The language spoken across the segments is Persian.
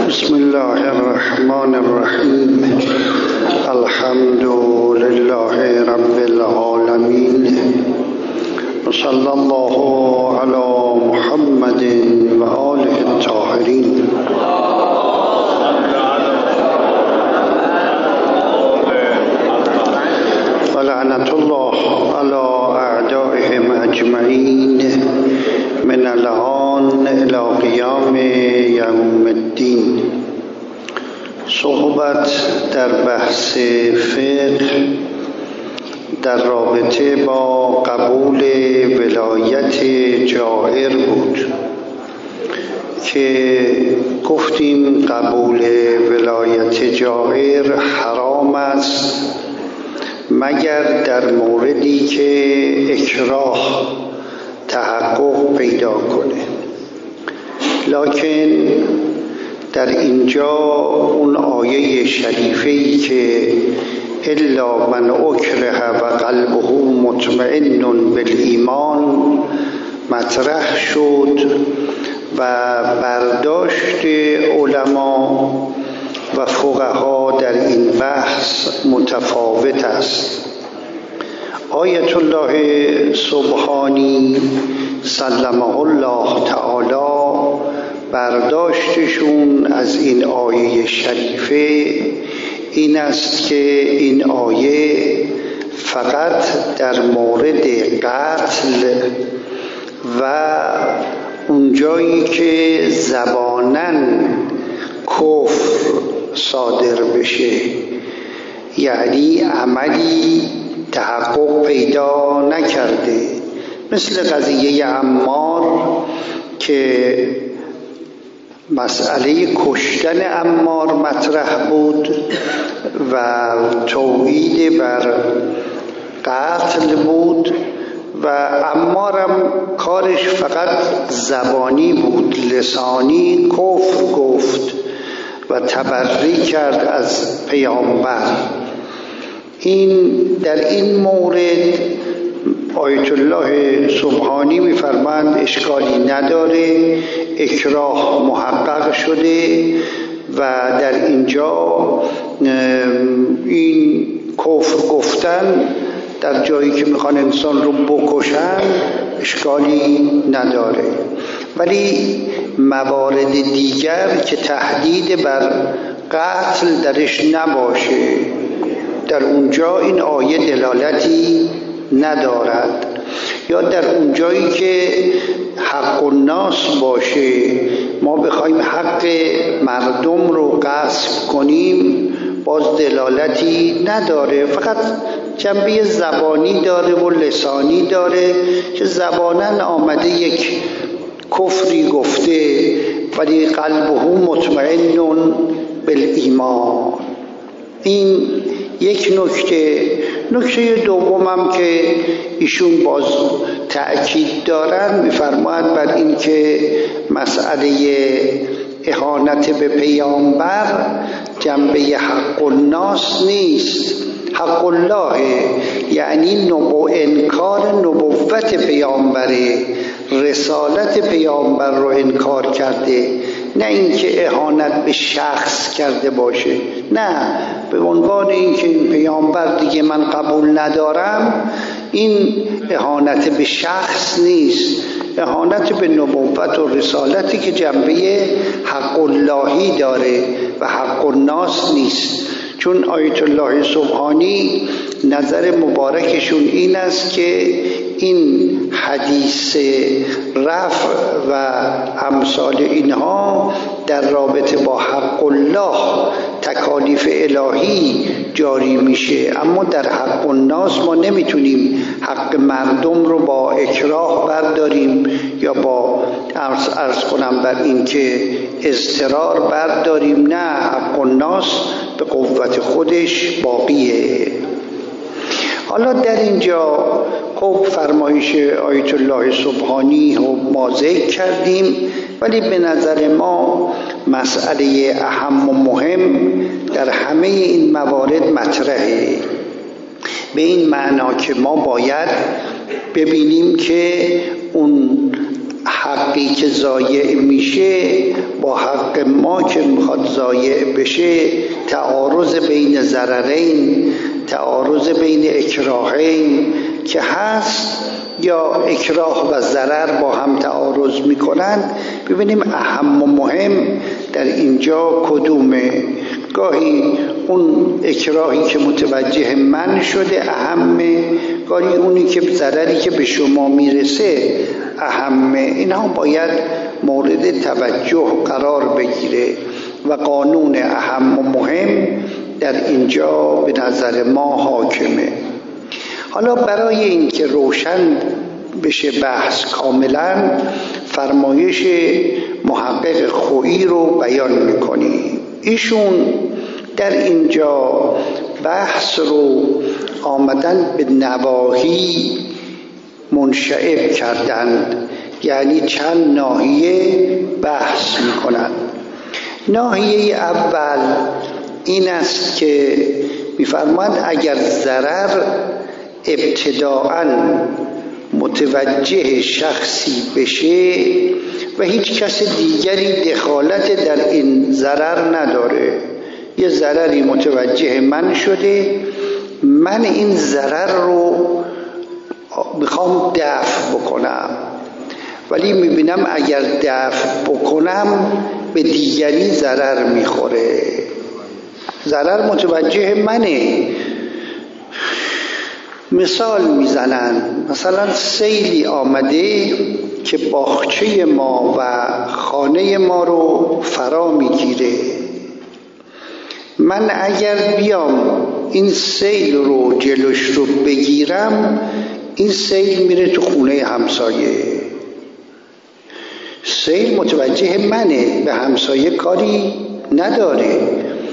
بسم الله الرحمن الرحیم. الحمد لله رب العالمین و صلی الله علی محمد و آله الطاهرین. و لعنت الله علی اعدائهم اجمعین من الآن الی قیام یوم الدین. صحبت در بحث فقه در رابطه با قبول ولایت جائر بود که گفتیم قبول ولایت جائر حرام است مگر در موردی که اکراه تحقق پیدا کنه. لکن در اینجا اون آیه شریفه‌ای که الا من اکره و قلبه مطمئن بالایمان مطرح شد و برداشت علما و فقها در این بحث متفاوت است. آیت الله سبحانی سلمه الله تعالی برداشتشون از این آیه شریفه این است که این آیه فقط در مورد قتل و اونجایی که زباناً کفر صادر بشه، یعنی عملی تحقق پیدا نکرده، مثل قضیه عمار که مسئله کشتن عمار مطرح بود و توعید بر قتل بود و عمارم کارش فقط زبانی بود، لسانی کفر گفت و تبری کرد از پیامبر. این در این مورد آیت الله سبحانی می‌فرماند اشکالی نداره، اکراه محقق شده و در اینجا این کفر گفتن در جایی که میخوان انسان رو بکشن اشکالی نداره. ولی موارد دیگر که تهدید بر قتل درش نباشه، در اونجا این آیه دلالتی ندارد. یا در اونجایی که حق الناس باشه، ما بخوایم حق مردم رو غصب کنیم، باز دلالتی نداره، فقط جنبه زبانی داره و لسانی داره که زباناً آمده یک کفری گفته ولی قلبه مطمئن بالایمان. این یک نکته دومم که ایشون باز تأکید دارن میفرماید بر این که مسئله اهانت به پیامبر جنبه حق الناس نیست، حق الله، یعنی انکار نبوت پیامبره، رسالت پیامبر رو انکار کرده، نه اینکه اهانت به شخص کرده باشه، نه به عنوان اینکه این پیامبر دیگه من قبول ندارم. این اهانت به شخص نیست، اهانت به نبوت و رسالتی که جنبه حق اللهی داره و حق الناس نیست. چون آیت الله سبحانی نظر مبارکشون این است که این حدیث رفع و امثال اینها در رابطه با حق الله تکالیف الهی جاری میشه، اما در حق الناس ما نمیتونیم حق مردم رو با اکراه برداریم یا با عرض کنم بر این که اضطرار برداریم. نه، حق الناس به قوت خودش باقیه. حالا در اینجا خب فرمایش آیت الله سبحانی رو ما ذکر کردیم، ولی به نظر ما مسئله اهم و مهم در همه این موارد مطرحه، به این معنا که ما باید ببینیم که اون حقی که ضایع میشه با حق ما که میخواد ضایع بشه تعارض بین ضررین، تعارض بین اکراهین که هست، یا اکراه و ضرر با هم تعارض میکنن، ببینیم اهم و مهم در اینجا کدومه. گاهی اون اکراهی که متوجه من شده اهمه، گاهی اونی که ضرری که به شما میرسه اهمه. اینها باید مورد توجه قرار بگیره و قانون اهم و مهم در اینجا به نظر ما حاکمه. حالا برای اینکه روشن بشه بحث کاملا، فرمایش محقق خویی رو بیان میکنیم. ایشون در اینجا بحث رو آمدن به نواحی منشعب کردند، یعنی چند ناحیه بحث میکنند. ناحیه اول این است که میفرماند اگر ضرر ابتداءً متوجه شخصی بشه و هیچ کس دیگری دخالت در این ضرر نداره، یه ضرری متوجه من شده، من این ضرر رو میخوام دفع بکنم، ولی میبینم اگر دفع بکنم به دیگری ضرر میخوره. ضرر متوجه منه. مثال میزنن، مثلا سیلی آمده که باغچه ما و خانه ما رو فرا میگیره. من اگر بیام این سیل رو جلوش رو بگیرم، این سیل میره تو خونه همسایه. سیل متوجه منه، به همسایه کاری نداره.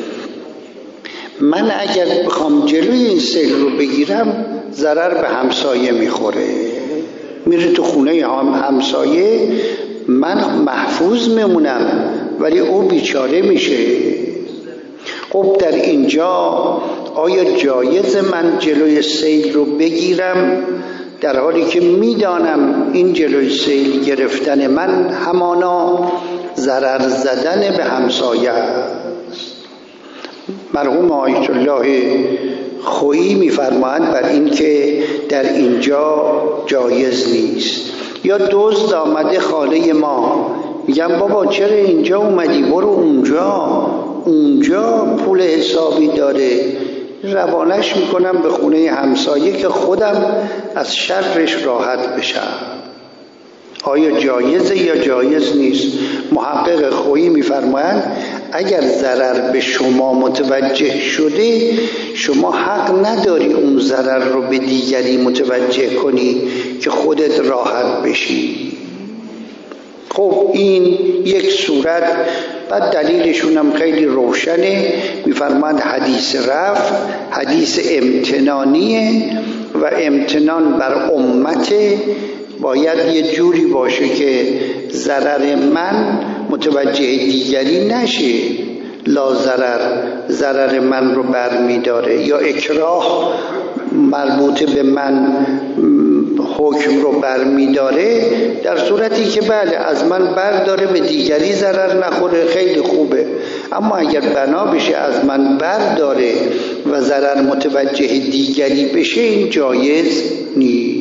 من اگر بخوام جلوی این سیل رو بگیرم، ضرر به همسایه میخوره، میره تو خونه همسایه، من محفوظ میمونم ولی او بیچاره میشه. خب در اینجا آیا جایز من جلوی سیل رو بگیرم در حالی که میدانم این جلوی سیل گرفتن من همانا ضرر زدن به همسایه است؟ مرحوم آیت الله خویی میفرمایند بر این که در اینجا جایز نیست. یا دزد آمده خانه ما، میگم بابا چرا اینجا اومدی، برو اونجا پول حسابی داره، روانش میکنم به خونه همسایه که خودم از شرش راحت بشم. آیا جایزه یا جایز نیست؟ محقق خویی میفرمایند اگر ضرر به شما متوجه شده، شما حق نداری اون ضرر رو به دیگری متوجه کنی که خودت راحت بشی. خب این یک صورت. بعد دلیلشون هم خیلی روشنه، میفرمایند حدیث رفع حدیث امتنانیه و امتنان بر امت باید یه جوری باشه که ضرر من متوجه دیگری نشه، لا ضرر من رو برمیداره، یا اکراه مربوط به من حکم رو برمیداره. در صورتی که بله از من برداره به دیگری ضرر نخوره خیلی خوبه، اما اگر بنا بشه از من برداره و ضرر متوجه دیگری بشه، این جایز نیست.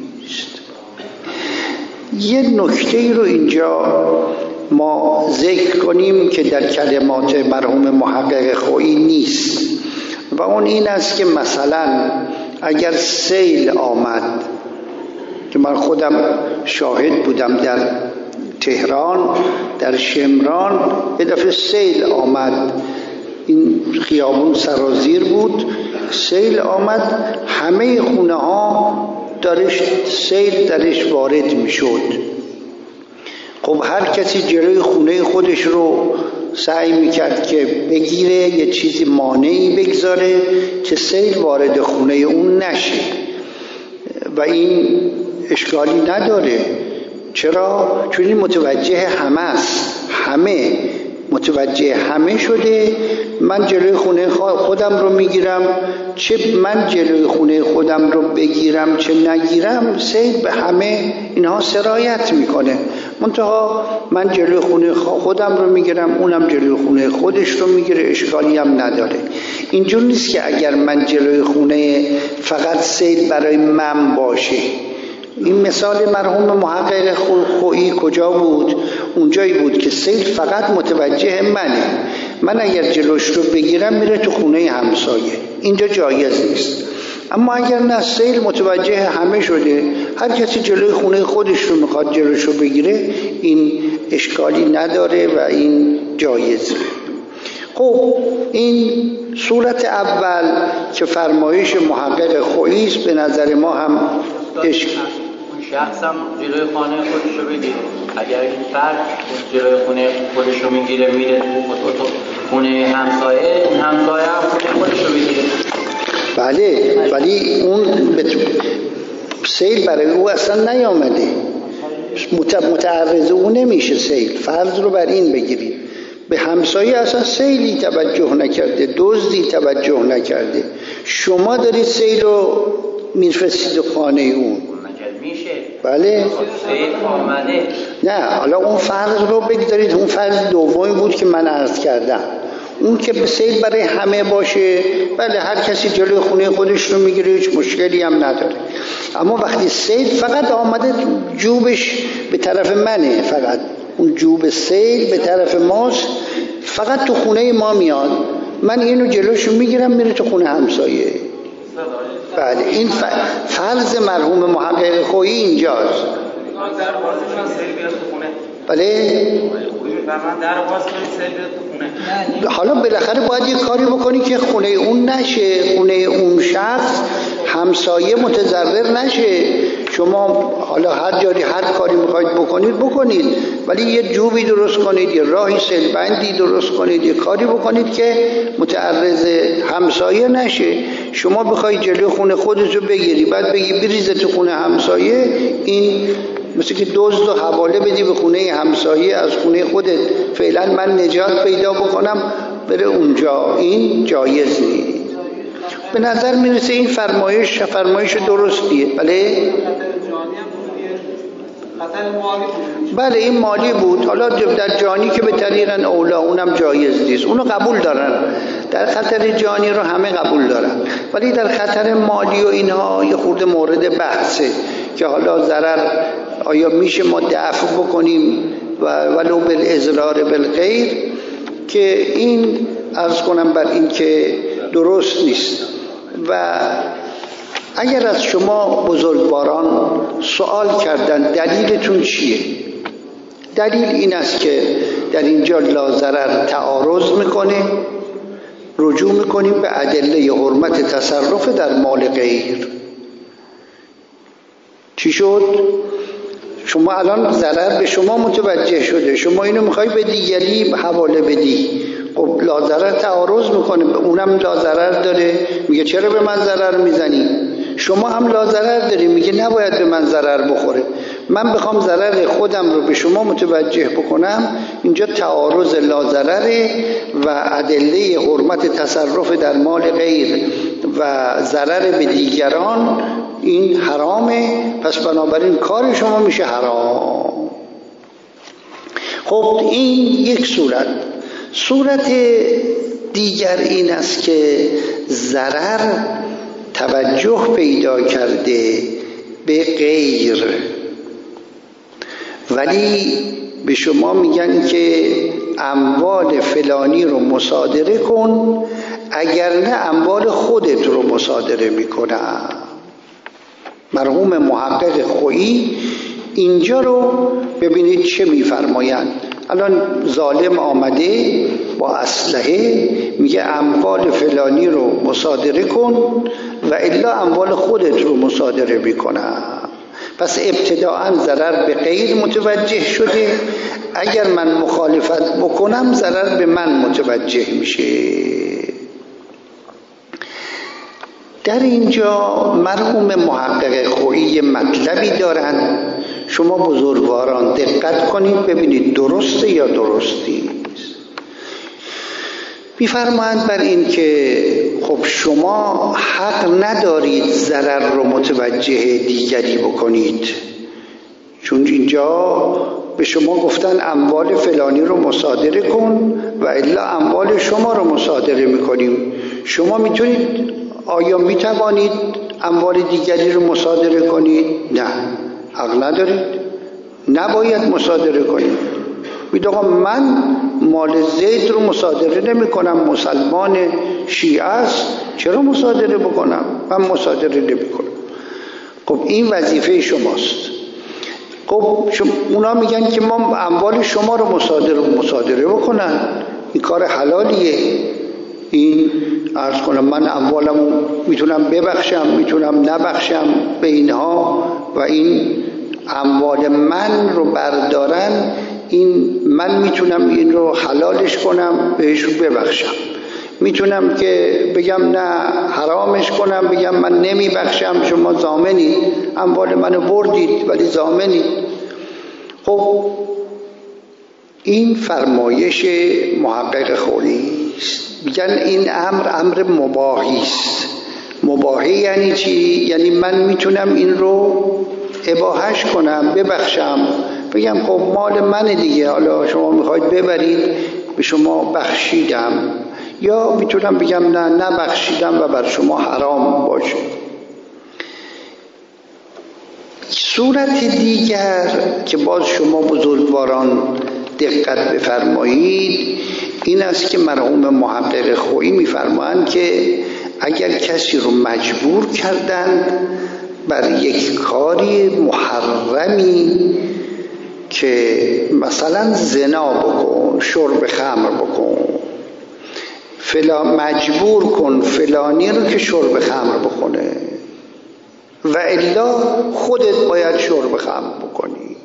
یه نکته رو اینجا ما ذکر کنیم که در کلمات مرحوم محقق خویی نیست و اون این است که مثلا اگر سیل آمد، که من خودم شاهد بودم در تهران در شمران، یه دفعه سیل آمد، این خیابون سرازیر بود، سیل آمد، همه خونه ها سیل درش وارد می شد. خب هر کسی جلوی خونه خودش رو سعی میکرد که بگیره، یه چیزی مانعی بگذاره که سیل وارد خونه اون نشه و این اشکالی نداره. چرا؟ چون این متوجه همه است، همه متوجه همه شده، من جلوی خونه خودم رو میگیرم، چه من جلوی خونه خودم رو بگیرم چه نگیرم سیل به همه اینها سرایت میکنه. منتها من جلوی خونه خودم رو میگیرم، اونم جلوی خونه خودش رو میگیره، اشکالی هم نداره. اینجور نیست که اگر من جلوی خونه فقط سیل برای من باشه. این مثال مرحوم محقق خویی کجا بود؟ اونجایی بود که سیل فقط متوجه منه، من اگر جلوش رو بگیرم میره تو خونه همسایه، اینجا جایز نیست. اما اگر نه، سیل متوجه همه شده، هر کسی جلوی خونه خودش رو میخواد جلوش رو بگیره، این اشکالی نداره و این جایزه. خب این صورت اول که فرمایش محقق خویی است، به نظر ما هم شخص هم جلوی خانه خودش رو بگیره. اگر این فرد جلوی خونه خودش رو میگیره میره تو خونه همسایه، اون همسایه هم خونه خودش رو بگیره. بله، ولی اون سیل برای او اصلا نیامده، متعرض او نمیشه سیل. فرض رو بر این بگیرید به همسایه اصلا سیلی توجه نکرده، دزدی توجه نکرده، شما دارید سیل رو میرفسید خانه اون. میشه. بله. سیل آمده. نه، حالا اون فرض رو بگذارید، اون فرض دومی بود که من عرض کردم، اون که به سیل برای همه باشه، بله هر کسی جلوی خونه خودش رو میگیره، هیچ مشکلی هم نداره. اما وقتی سیل فقط آمده جوبش به طرف منه، فقط اون جوب سیل به طرف ماست، فقط تو خونه ما میاد، من اینو جلوشو میگیرم میره تو خونه همسایه. بله، این فرض مرحوم محقق خویی اینجاست. بله. حالا بالاخره باید یه کاری بکنی که خونه اون نشه، خونه اون شخص همسایه متضرر نشه. شما حالا هر جاری هر کاری میخواید بکنید، ولی یه جوبی درست کنید، یه راهی سیلبندی درست کنید، یه کاری بکنید که متعرض همسایه نشه. شما بخواید جلوی خونه خودتو بگیری بعد بگی بریزه تو خونه همسایه، این مثل که دزد و حواله بدی به خونه همسایه، از خونه خودت فعلا من نجات پیدا بکنم بره اونجا، این جایز نیست. به نظر میرسه این فرمایش درستیه. بله این مالی بود، حالا در جانی که به طریق اولا اونم جایز نیست، اونو قبول دارن، در خطر جانی رو همه قبول دارن، ولی در خطر مالی و اینها یه خورده مورد بحثه که حالا ضرر آیا میشه ما دفع بکنیم ولو بالاضرار بالغیر، که این عرض کنم بر این که درست نیست. و اگر از شما بزرگواران سوال کردن دلیلتون چیه؟ دلیل این است که در اینجا لاضرر تعارض میکنه، رجوع میکنیم به ادله حرمت تصرف در مال غیر. چی شد؟ شما الان ضرر به شما متوجه شده، شما اینو میخوای به دیگری حواله بدی، خب لاضرر تعارض میکنه، اونم لاضرر داره، میگه چرا به من ضرر میزنی؟ شما هم لاضرر داری، میگه نباید به من ضرر بخوره، من بخوام ضرر خودم رو به شما متوجه بکنم، اینجا تعارض لاضرره و ادله حرمت تصرف در مال غیر و ضرر به دیگران این حرامه، پس بنابراین کار شما میشه حرام. خب این یک صورت دیگر این است که ضرر توجه پیدا کرده به غیر، ولی به شما میگن که اموال فلانی رو مصادره کن، اگر نه اموال خودت رو مصادره میکنم. مرحوم محقق خویی اینجا رو ببینید چه میفرمایند. الان ظالم آمده با اسلحه میگه اموال فلانی رو مصادره کن و الا اموال خودت رو مصادره میکنم. پس ابتداعا ضرر به غیر متوجه شده، اگر من مخالفت بکنم ضرر به من متوجه میشه. در اینجا مرحوم محقق خویی مطلبی دارن، شما بزرگواران دقت کنید ببینید درسته یا درستی است. می‌فرمایند بر این که خب شما حق ندارید ضرر رو متوجه دیگری بکنید، چون اینجا به شما گفتن اموال فلانی رو مصادره کن و الا اموال شما رو مصادره میکنیم. شما میتونید، آیا میتوانید اموال دیگری رو مصادره کنید؟ نه، حق ندارید، نباید مصادره کنید. میگه آقا من مال زید رو مصادره نمی کنم، مسلمان شیعه است، چرا مصادره بکنم؟ من مصادره نمی کنم. خب این وظیفه شماست. خب اونا میگن که ما اموال شما رو مصادره بکنن، این کار حلالیه. این عرض کنم من اموالمو میتونم ببخشم، میتونم نبخشم به اینها و این اموال من رو بردارن، این من میتونم این رو حلالش کنم بهشون ببخشم، میتونم که بگم نه حرامش کنم، بگم من نمیبخشم، شما ضامنید، اموال منو بردید ولی ضامنید. خب این فرمایش محقق خویی است. میگن این امر مباحی است. مباحی یعنی چی؟ یعنی من میتونم این رو اباحش کنم، ببخشم، بگم خب مال منه دیگه، حالا شما میخواید ببرید، به شما بخشیدم. یا میتونم بگم نه نبخشیدم و بر شما حرام باشه. صورت دیگر که باز شما بزرگواران دقت بفرمایید این است که مرحوم محقق خویی میفرمایند که اگر کسی رو مجبور کردند بر یک کاری محرمی که مثلا زنا بکن، شرب خمر بکن، مجبور کن فلانی رو که شرب خمر بکنه و الا خودت باید شرب خمر بکنی.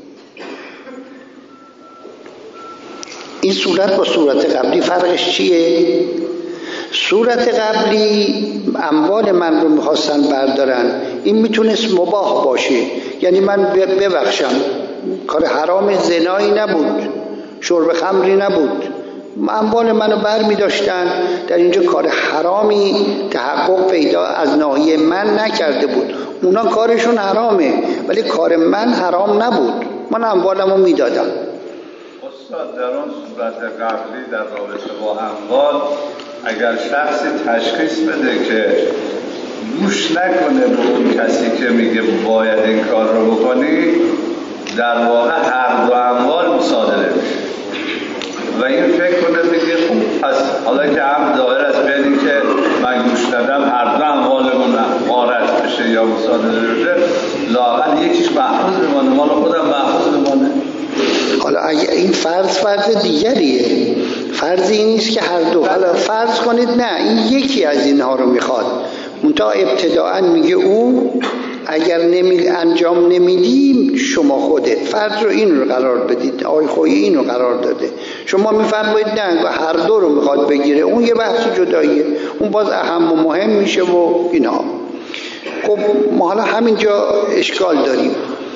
این صورت با صورت قبلی فرقش چیه؟ صورت قبلی اموال من رو میخواستن بردارن، این میتونست مباح باشه، یعنی من ببخشم، کار حرام زنایی نبود، شرب خمری نبود، اموال منو بر می داشتن، در اینجا کار حرامی تحقق پیدا از ناحیه من نکرده بود. اونا کارشون حرامه ولی کار من حرام نبود، من اموالمو می دادم. استاد در اون صورت قبلی در رابطه با اموال اگر شخصی تشخیص بده که گوش نکنه به اون کسی که میگه باید این کار رو بکنی، در واقع هر دو اموال مصادره میشه و این فکر کنه میگه خوب پس حالا که هم دایر از بینی که من گوش ندم هر دو اموالمون غارت بشه یا مصادره بشه، لااقل یکیش محفوظ بمانه، مال خودم محفوظ بمانه. حالا اگه این فرض دیگریه، فرض این نیست که هر دو، حالا فرض کنید نه این یکی از اینها رو میخواد، منتها ابتداعا میگه او اگر انجام نمیدیم شما خودت فرض رو این رو قرار بدید، آقای خویی این رو قرار داده، شما میفرمایید نه هر دو رو میخواد بگیره، اون یه بحث جداییه، اون باز اهم و مهم میشه و اینا. خب ما حالا همینجا اشکال داریم.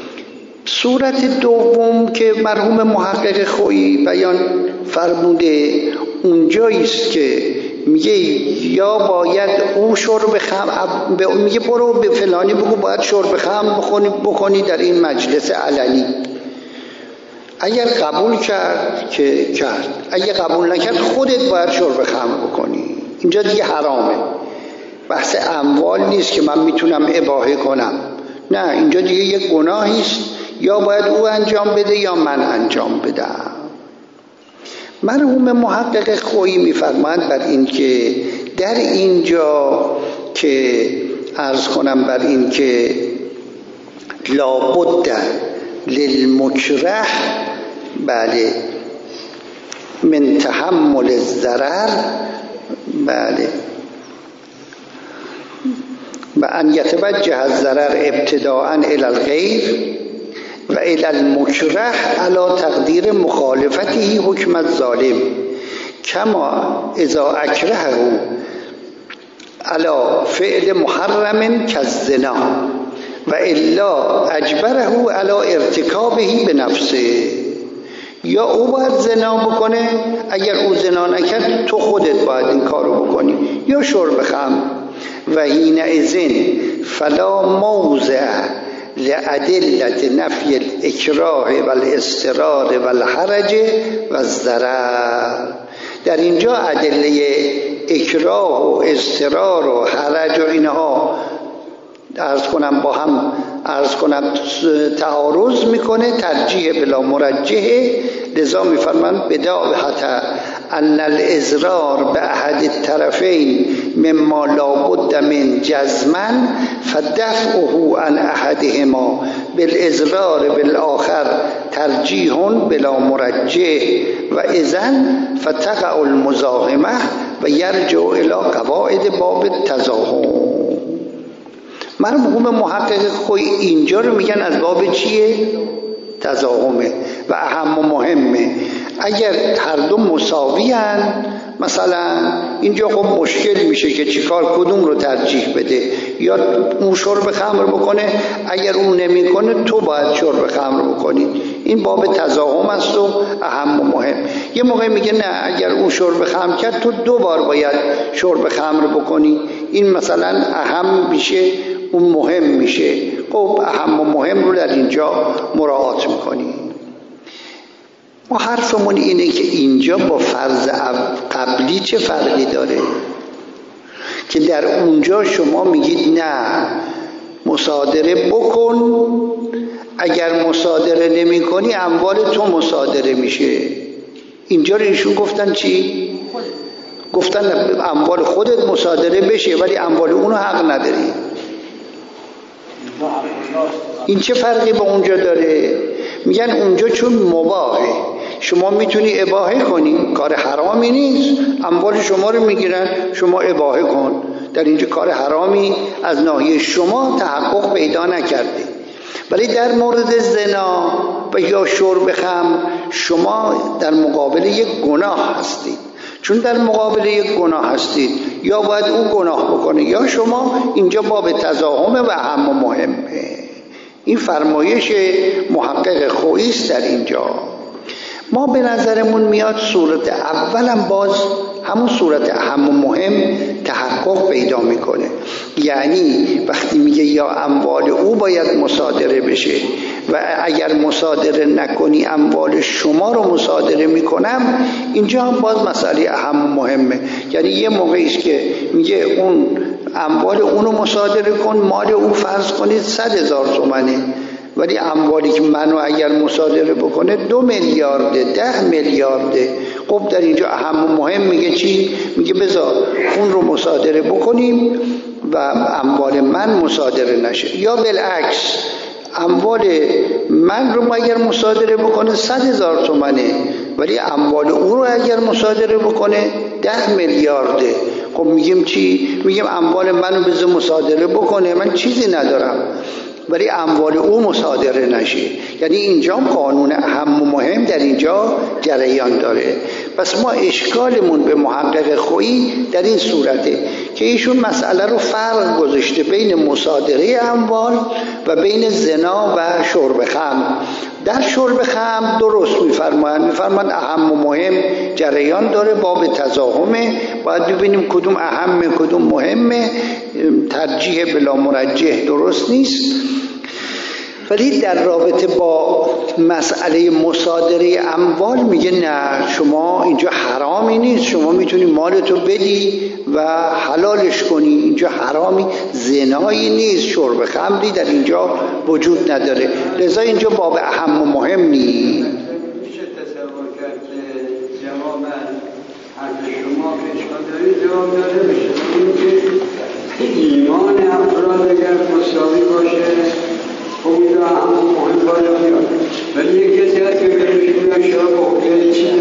صورت دوم که مرحوم محقق خویی بیان فرموده اونجایی است که میگه یا باید اون شرب خمر، میگه برو به فلانی بگو باید شرب خمر بکنی در این مجلس علنی. اگر قبول کرد که کرد، اگر قبول نکرد خودت باید شرب خمر بکنی. اینجا دیگه حرامه، بحث اموال نیست که من میتونم اباحه کنم، نه اینجا دیگه یک گناهی است، یا باید او انجام بده یا من انجام بدم. مرحوم محقق خویی میفرمایند بر این که در اینجا که عرض کنم بر این که لابد للمکره بله من تحمل الضرر بله و ان یتوجه الضرر ابتداء الی الغیر و الی المکره علی تقدیر مخالفته حکم الظالم کما اذا اکرهه علی فعل محرم کالزنا و الا اجبره علی ارتکابه بنفسه. یا او باید زنا بکنه، اگر او زنا نکرد تو خودت باید این کارو بکنی، یا شرب خمر. و حینئذ فلا موضع لأدلة نفی الاکراه و الاضطرار و الحرج و الضرر. در اینجا ادله اکراه و اضطرار و حرج و اینها عرض کنم تعارض میکنه، ترجیح بلا مرجحه. لذا میفرمان بداهت ان الاضرار به احد الطرفین مما لابد من جزما فدفعه عن احدهما بالاضرار بالاخر ترجیح بلا مرجح و اذن فتقع المزاحمه و یرجع الی قواعد باب التزاحم. مرحوم محقق خوی اینجا رو میگن از باب چیه؟ تزاحمه و اهم و مهمه. اگر هر دو مساوی هن، مثلا اینجا خب مشکل میشه که چیکار کدوم رو ترجیح بده، یا اون شرب خمر بکنه، اگر اون نمیکنه تو باید شرب خمر بکنی. این باب تزاحم است و اهم و مهم. یه موقع میگه نه، اگر اون شرب خمر کرد تو 2 بار باید شرب خمر بکنی. این مثلا اهم میشه، اون مهم میشه. خب اهم و مهم رو در اینجا مراعات میکنی. ما حرفمون اینه که اینجا با فرض قبلی چه فرقی داره که در اونجا شما میگید نه مصادره بکن، اگر مصادره نمی کنی اموال تو مصادره میشه. اینجا رو ایشون گفتن چی؟ گفتن اموال خودت مصادره بشه ولی اموال اونو حق نداری. این چه فرقی با اونجا داره؟ میگن اونجا چون مباحه، شما میتونی اباحه کنی، کار حرامی نیست، اموال شما رو میگیرن شما اباحه کن. در اینجا کار حرامی از ناحیه شما تحقق پیدا نکرده. ولی در مورد زنا و یا شرب خمر شما در مقابل یک گناه هستید. چون در مقابل یک گناه هستید، یا باید اون گناه بکنه یا شما. اینجا باب تزاحمه و اهم و مهمه. این فرمایش محقق خویی است در اینجا. ما به نظرمون میاد صورت اولم باز همون صورت اهم و مهم تحقق پیدا میکنه. یعنی وقتی میگه یا اموال او باید مصادره بشه و اگر مصادره نکنی اموال شما رو مصادره میکنم، اینجا هم باز مسئله اهم و مهمه. یعنی یه موقعی است که میگه اون اموال اونو مصادره کن، مال او فرض کنید 100,000 تومنه، ولی اموالی که منو اگر مصادره بکنه 2 میلیارده 10 میلیارده. خب در اینجا اهم و مهم میگه چی؟ میگه بذار اون رو مصادره بکنیم و اموال من مصادره نشه. یا بالعکس اموال من رو اگر مصادره بکنه 100,000 تومنه، ولی اموال او رو اگر مصادره بکنه 10 میلیارده. خب میگیم چی؟ میگیم اموال منو بذار مصادره بکنه، من چیزی ندارم، ولی اموال او مصادره نشه. یعنی اینجا قانون اهم و مهم در اینجا جریان داره. پس ما اشکالمون به محقق خویی در این صورته که ایشون مسئله رو فرق گذاشته بین مصادره اموال و بین زنا و شرب خمر. در شرب خمر درست میفرمایند اهم و مهم جریان داره، باب تزاحمه، باید ببینیم کدوم اهمه کدوم مهمه، ترجیح بلا مرجح درست نیست. ولی در رابطه با مسئله مصادره اموال میگه نه، شما اینجا حرامی نیست، شما میتونی مالتو بدی و حلالش کنی، اینجا حرامی زنایی نیست، شرب خمری در اینجا وجود نداره. لذا اینجا باب اهم و مهم نیست. میشه تصور کرد که جواب حرف شما که اشکال دارید جواب داده میشه، اینکه ایمان افراد اگر مساوی باشه خب این را هم مهم باید بیاد، ولی یک کسی هست که بگه که شراب حقیقی چی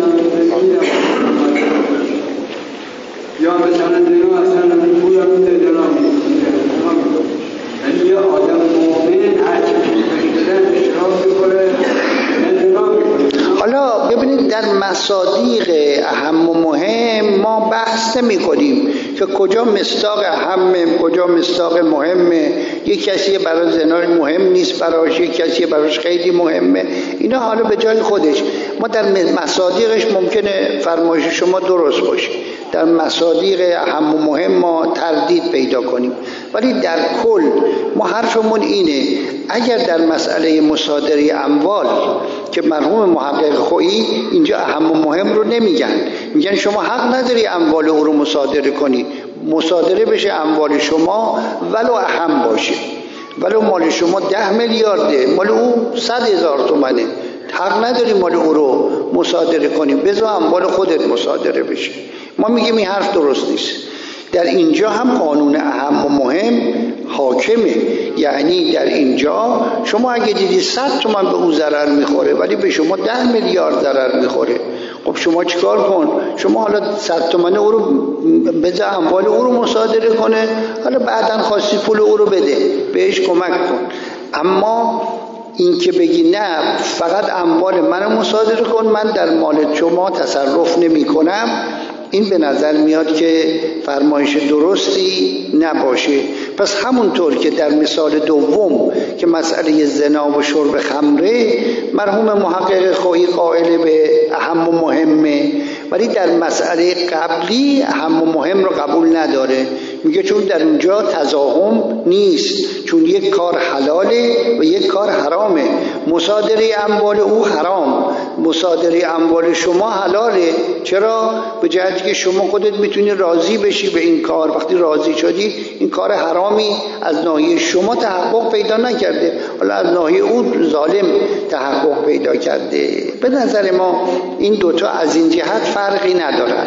یا مثلا دینا اصلا پول میده دینا میده، یعنی یه آدم مومن هرچی پیش بدن شراب میکنه دینا میکنه. حالا ببینید در مصادیق اهم و مهم ما بحث نمی کنیم که کجا مصداق اهمه، کجا مصداق مهمه. یک کسی برای زنا مهم نیست براش، یک کسی براش خیلی مهمه. اینا حالا به جای خودش. ما در مصادیقش ممکنه فرمایش شما درست باشه، در مصادیق اهم و مهم ما تردید پیدا کنیم، ولی در کل ما حرفمون اینه اگر در مسئله مصادره اموال که مرحوم محقق خویی اینجا اهم و مهم رو نمیگن، میگن شما حق نداری اموال او رو مصادره کنی، مصادره بشه اموال شما ولو اهم باشه، ولو مال شما 10 میلیارده مال او 100,000 تومنه، حق نداری مال او رو مصادره کنی، بذار اموال خودت مصادره بشه. ما میگیم این حرف درست نیست. در اینجا هم قانون اهم و مهم حاکمه، یعنی در اینجا شما اگه دیدی 100 تومن به او ضرر میخوره ولی به شما 10 میلیارد ضرر میخوره، خب شما چیکار کن؟ شما حالا 100 تومن او رو بذار اموال او رو مصادره کنه، حالا بعداً خواستی پول او رو بده، بهش کمک کن. اما این که بگی نه فقط اموال منو مصادره کن، من در مال شما تصرف نمی کنم، این به نظر میاد که فرمایش درستی نباشه. پس همونطور که در مثال دوم که مسئله زنا و شرب خمره مرحوم محقق خویی قائل به اهم و مهمه، ولی در مسئله قبلی اهم و مهم رو قبول نداره، میگه چون در اونجا تضاهم نیست، چون یک کار حلاله و یک کار حرامه. مصادره اموال او حرام، مصادره اموال شما حلاله. چرا؟ به جهتی که شما خودت میتونی راضی بشی به این کار، وقتی راضی شدی این کار حرامی از ناحیه شما تحقق پیدا نکرده، حالا از ناحیه او ظالم تحقق پیدا کرده. به نظر ما این دوتا از این جهت فرقی ندارن.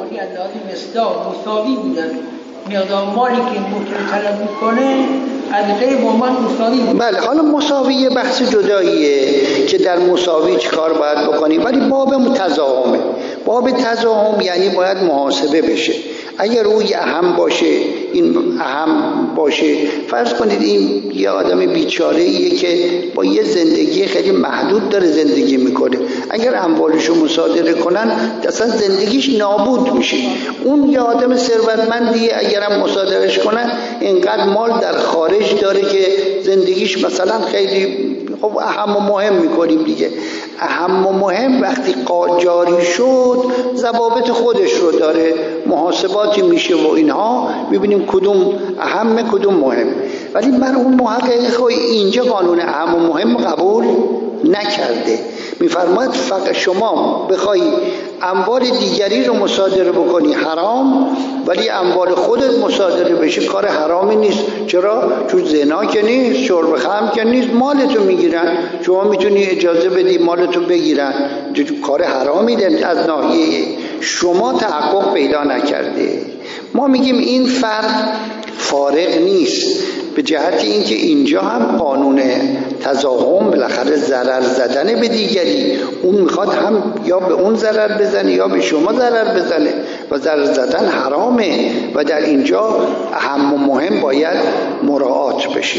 مساوی بودن، مقدار مالی که ممکن طلب میکنه از غیر عنوان مساوی بود. بله، حالا مساوی بحث جداییه که در مساوی چی کار باید بکنیم، ولی باب تضاهمه. باب تضاهم یعنی باید محاسبه بشه. اگر او اهم باشه، این اهم باشه، فرض کنید این یه آدم بیچاره ایه که با یه زندگی خیلی محدود داره زندگی میکنه، اگر اموالشو مصادره کنن اصلا زندگیش نابود میشه. اون یه آدم ثروتمندیه اگرم مصادرهش کنن اینقدر مال در خارج داره که زندگیش مثلا خیلی خب اهم و مهم میکنیم دیگه. اهم و مهم وقتی جاری شد ضوابط خودش رو داره، محاسباتی میشه و اینها، میبینیم کدوم اهم کدوم مهم. ولی مرحوم محقق خویی اینجا قانون اهم و مهم قبول نکرده. میفرماید فقط شما بخوای اموال دیگری رو مصادره بکنی حرام، ولی اموال خودت مصادره بشه کار حرامی نیست. چرا؟ چون زنا که نیست، شرب خمر که نیست، مالتو میگیرن، شما میتونی اجازه بدی مالتو بگیرن، کار حرامی ده از ناحیه شما تحقق پیدا نکرده. ما میگیم این فرق فارق نیست، به جهت اینکه اینجا هم قانون تضاهم بالاخره ضرر زدن به دیگری، اون میخواد هم یا به اون ضرر بزنه یا به شما ضرر بزنه و ضرر زدن حرامه و در اینجا اهم و مهم باید مراعات بشه.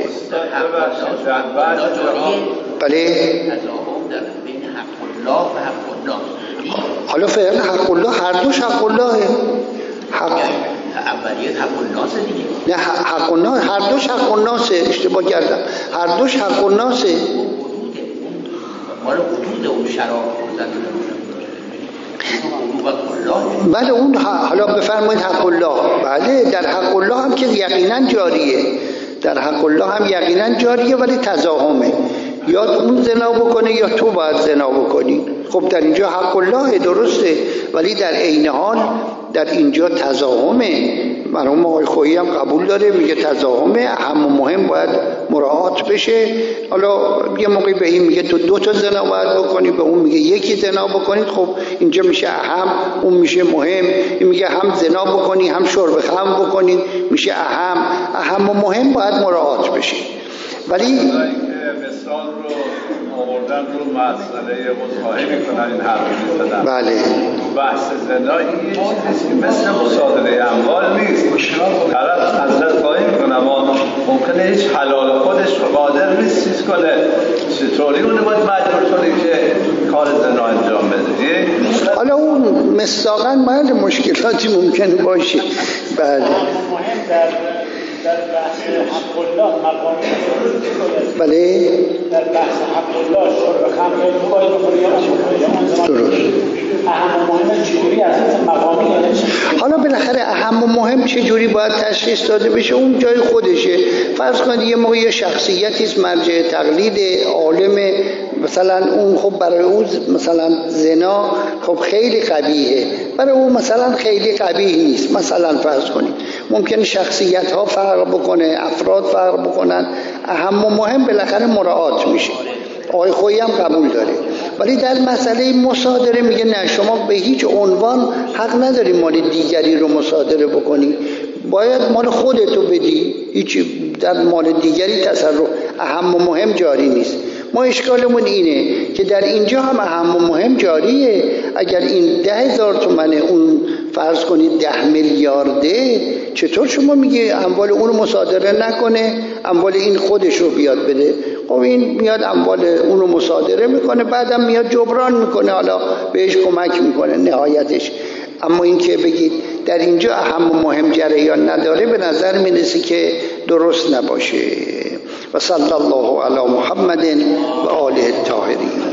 بله، حالا فعلا حق الله هر دوش حق اللهه. اولیت حق الناس دیگه. نه حق الناس، هر دوش حق الناسه، اشتباه کردم، هر دوش حق الناسه. مال حدود اون شراب بله اون حالا بفرمایید حق الله. بله در حق الله هم که یقینا جاریه، در حق الله هم یقینا جاریه، ولی تضاهمه، یا اون زنا بکنه یا تو باید زنا بکنی. خب در اینجا حق الله درسته، ولی در عین حال در اینجا تضاهمه. مرحوم آقای خویی هم قبول داره، میگه تضاهمه، اهم و مهم باید مراعات بشه. حالا یه موقعی به این میگه تو 2 تا زنا باید بکنی، به اون میگه 1 زنا بکنید. خب اینجا میشه اهم، اون میشه مهم. این میگه هم زنا بکنی هم شرب خمر بکنی، میشه اهم و مهم باید مراعات بشه. ولی مثال رو آوردن رو مسئله مصاحبه میکنن، این حرف میزدن. بله بحث زنا این یه چیزی که مثل مصادره اموال نیست. طرف حضرت خواهی میکنم ممکنه هیچ حلال خودش رو قادر نیست چیز کنه، چطوری اون باید مجبور کنه که کار زنا انجام بده؟ حالا اون مصداقاً محل مشکلاتی ممکنه باشه. بله مهم در بحث حق الله مقامی بله در بحث حق الله شرب خمر تو باید بخوری یا نخوری. درست. اهم و مهم چجوری از این مقامی حالا بالاخره اهم و مهم چجوری باید تشخیص داده بشه اون جای خودشه. فرض کنید یه موقع یه شخصیتی است مرجع تقلید عالم، مثلا اون خب برای او مثلا زنا خب خیلی قبیحه، برای او مثلا خیلی قبیح نیست. مثلا فرض کنید ممکنه شخصیت ها فرق بکنه، افراد فرق بکنن، اهم و مهم بالاخره مراعات میشه. آقای خویی هم قبول داره. ولی در مسئله مصادره میگه نه، شما به هیچ عنوان حق نداری مال دیگری رو مصادره بکنی، باید مال خودتو بدی. هیچ در مال دیگری تصرف اهم و مهم جاری نیست. ما اشکالمون اینه که در اینجا هم اهم و مهم جاریه. اگر این 10,000 تومنه، اون فرض کنید 10 میلیارده، چطور شما میگه اموال اون رو مصادره نکنه، اموال این خودش رو بیاد بده؟ خب این میاد اموال اون رو مصادره میکنه، بعدم میاد جبران میکنه، حالا بهش کمک میکنه نهایتش. اما این که بگید در اینجا اهم و مهم جریان نداره، به نظر میرسه که درست نباشه. و صلی الله علی محمد و آله الطاهرین.